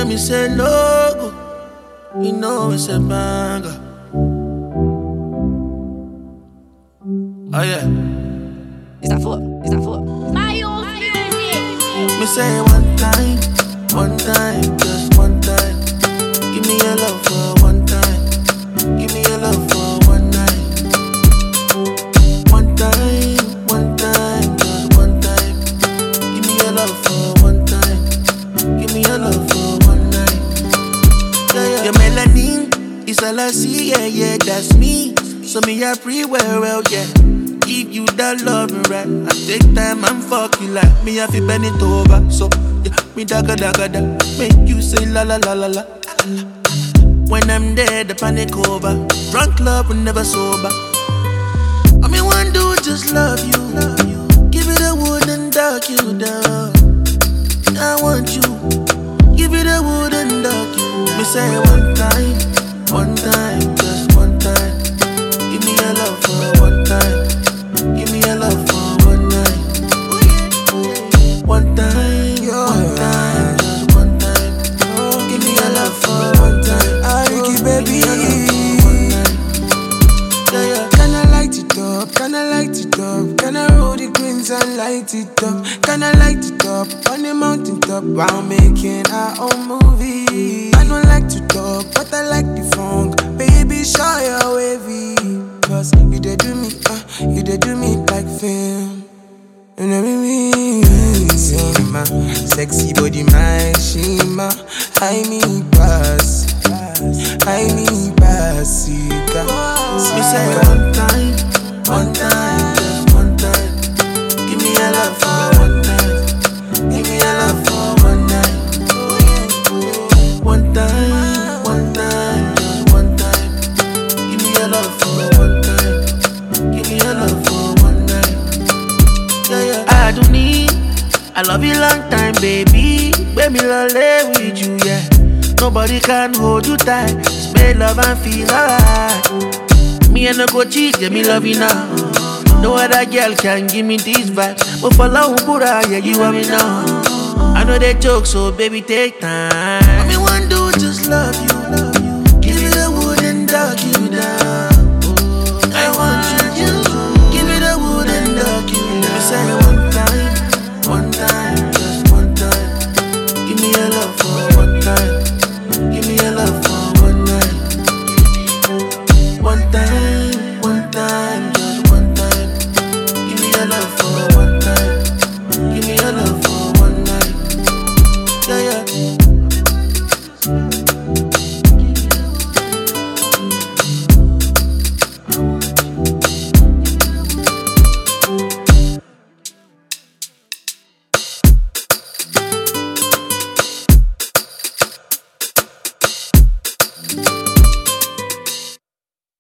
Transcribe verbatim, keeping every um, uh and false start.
me say logo, you know it's a banger. Oh yeah. Is that full? Is that full? My own music. Me say one time, one time, just one time. Give me your love for one time. Give me your love for one night. One time, one time, just one time. Give me your love for one time. Give me your love for one night. Yeah, yeah. Your melanin is all I see, yeah, yeah, that's me. So me I pray well, well, yeah. Give you that love, right? I take time and fuck you like me. I feel bend it over, so yeah, me dagga dagga da. Make you say la la la la la. When I'm dead, the panic over. Drunk love will never sober. I mean, one dude just love you. Give it a wood and dog you down. I want you. Give it a wood and dog you. Me say one time, one time, just one time. Give me your love for one time. Give me your love for one night. One time, one time, just one time. Give me your love for one time. Ah, Ricky baby. Yeah, yeah. Can I light it up? Can I light it up? Can I roll the greens and light it up? Can I light it up on the mountain top while making our own movie? I don't like to talk, but I like the funk. Baby, show your wavy. Cause you did do me, uh, you did do me like film. And I mean, see my sexy body, my shima. I mean, pass, I mean, pass. Me say one time, one time, just one time. Give me your love for one time. Give me your love for one night. One time, one time, just one time. Give me your love for one time. Give me your love for one night. Yeah, yeah. I don't need. I love you long time, baby. Baby, I'll lay with you, yeah. Nobody can hold you tight. Spread love and feel alright. Me and no go cheat, yeah, me love you now. No other girl can give me these vibes. But for love, Buddha, yeah, you want me now. I know they joke, so baby, take time. I mean, one dude just love you.